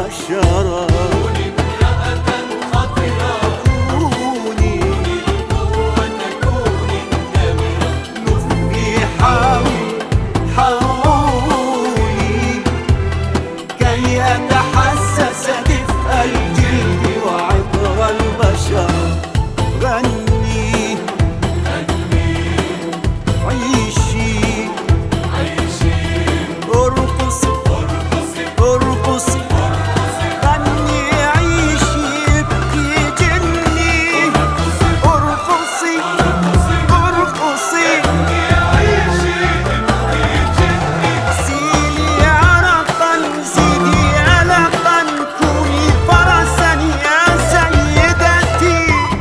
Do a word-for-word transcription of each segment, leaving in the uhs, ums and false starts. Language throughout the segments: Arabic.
البشرة. كوني امرأة خطرة، كوني القوة كوني النمرة. لفي حولي حولي كي أتحسس دفء الجلد وعطر البشر. غني غني عيشي عيشي، ارقصي ارقصي ارقصي غني عيشي ابكي جني. ارقصي ارقصي عيشي ابكي جني. سيلي عرقا زيدي ألقا كوني فرسا يا سيدتي.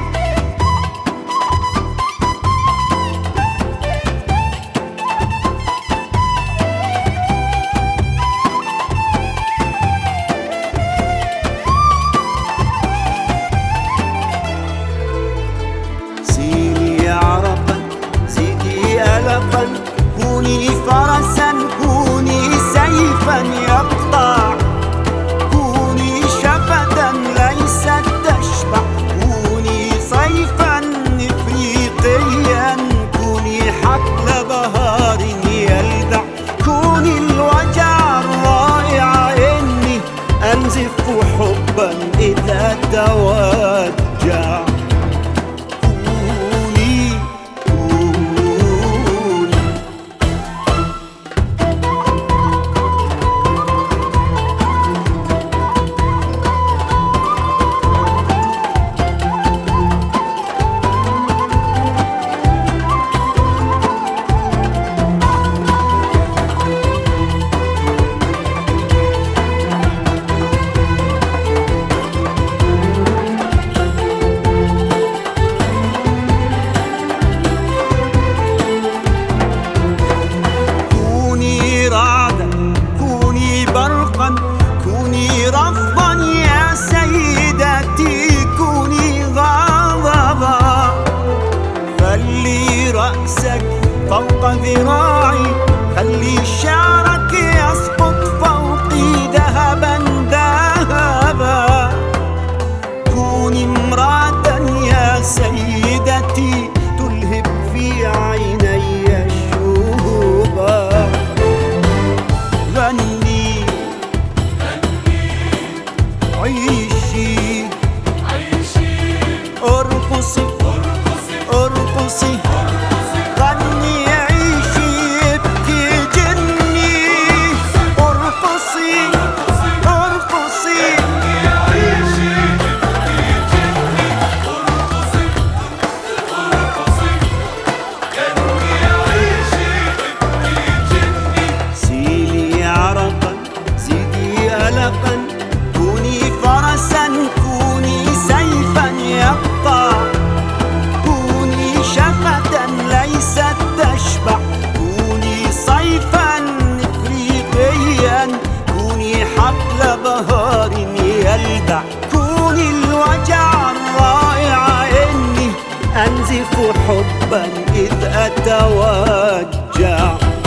سيلي عرقا زيدي ألقا كوني فرسا كوني سيفا يقطع. كوني شفدا ليست تشبع كوني صيفا إفريقيا كوني حقل بهار يلدع. كوني الوجع الرائع إني أنزف حبا إذا توجع. كوني كوني كوني رعدا كوني برقا كوني رفضا يا سيدتي. كوني غضبا خلي رأسك فوق ذراعي خلي شعرك يسقط فوقي ذهبا ذهبا. كوني امرأة يا سيدتي تلهب في عيني الشوبا. غني عيشي عيشي، ارقصي ارقصي ارقصي غني عيشي ابكي جني. ارقصي ارقصي عيشي ابكي جني. ارقصي ارقصي غني عيشي ابكي جني. سيلي عرقا زيدي ألقا كوني فرسا كوني سيفا يقطع. كوني شفة ليست تشبع كوني صيفا إفريقيا كوني حقل بهار يلدع. كوني الوجع الرائع إني أنزف حبا إذ أتوجع.